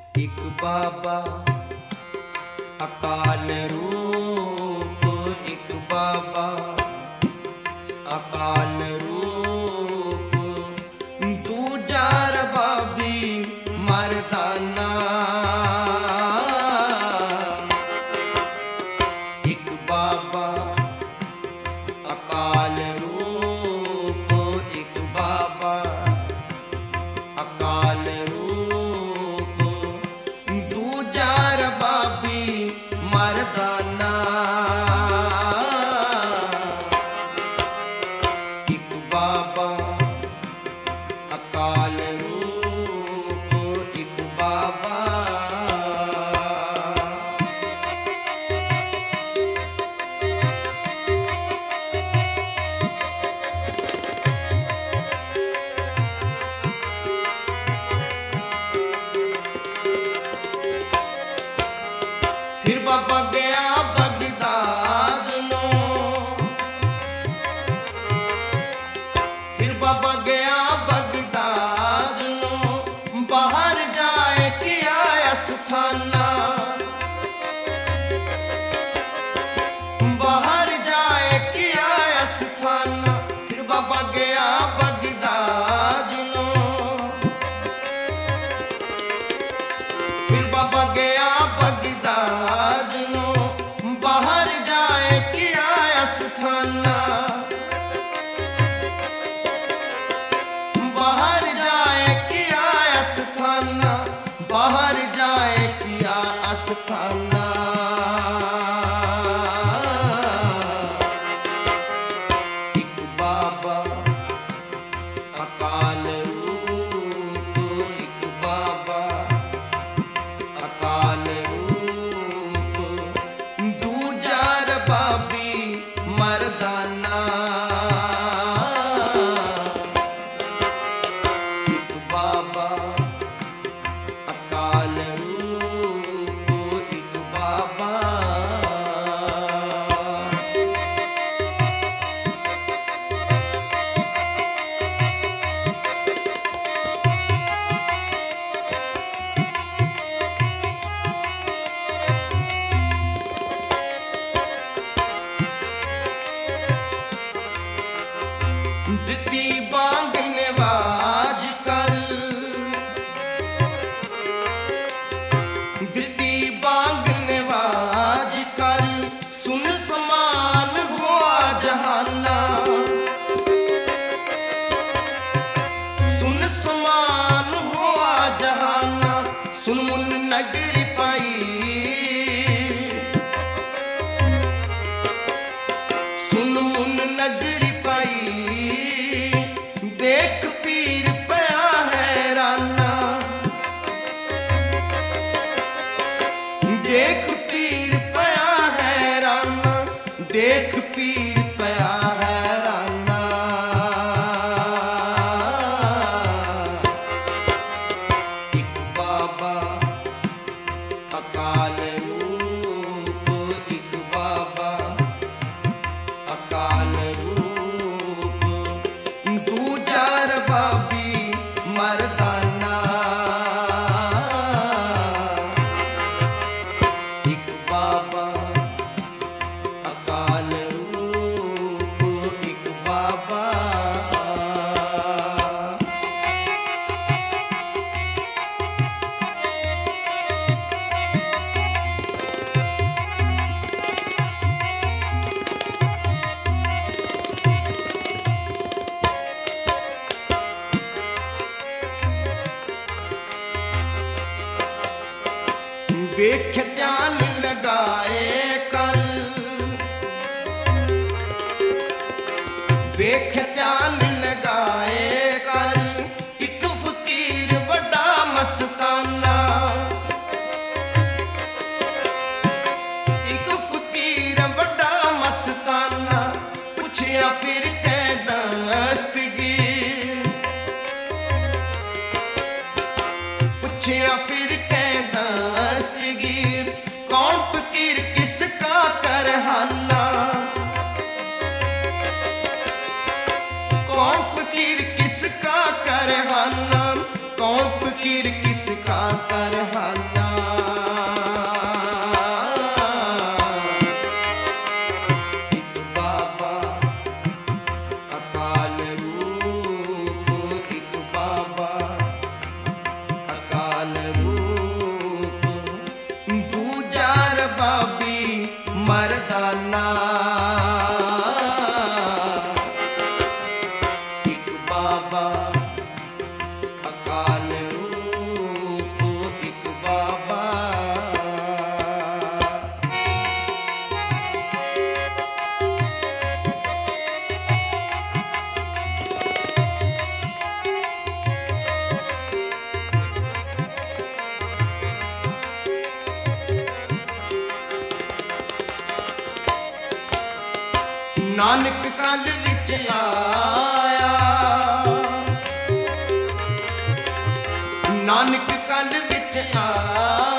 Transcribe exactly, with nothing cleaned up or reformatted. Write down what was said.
एक बाबा अकाल रूप, एक बाबा अकाल रूप, दूजा रबाबी मर्दाना। एक बाबा अकाल रूप, एक बाबा अकाल रूप, दूजा रबाबी मर्दाना। एक बाबा अकाल रूप, एक बाबा। फिर बाबा गया बगदाद नो, फिर बाबा गया बगदाद नो, बाहर जाए किया अस्थाना। बाहर जाए किया अस्थाना, फिर बाबा गया बगदाद नो, फिर बाबा गया बगदाद नो, बाहर जाए किया अस्थाना। बाहर जाए किया अस्थाना, बाहर जाए किया अस्थाना। एक बाबा अकाल रूप, एक बाबा अकाल रूप, दूजा रबाबी मर्दाना। एक बाबा अकाल रूप, एक बाबा। दिती बांग नवाज कर, दिती बांग नवाज कर, सुन समान हुआ जहाना। सुन समान हुआ जहाना, सुन मुन नगरी पाई, सुन मुन नगरी पाई, देख पीर पया हैराना। देख पीर पया हैराना, देख पीर पया हैराना। एक बाबा अकाल रूप, एक बाबा अकाल रूप, दूजा रबाबी मर्दाना। एक बाबा अकाल रूप, एक बाबा। वेख ध्यान लगाए कर, वेख ध्यान लगाए कर, एक फकीर बड़ा मस्ताना। एक फकीर बड़ा मस्ताना, पूछया फिर कै दस्तगीर, पूछया फिर कै दस्तगीर, कौन फकीर किसका करहाना। कौन फकीर किसका करहाना, कौन फकीर किसका करहाना। नानक कल विच आया, नानक कल विच आया।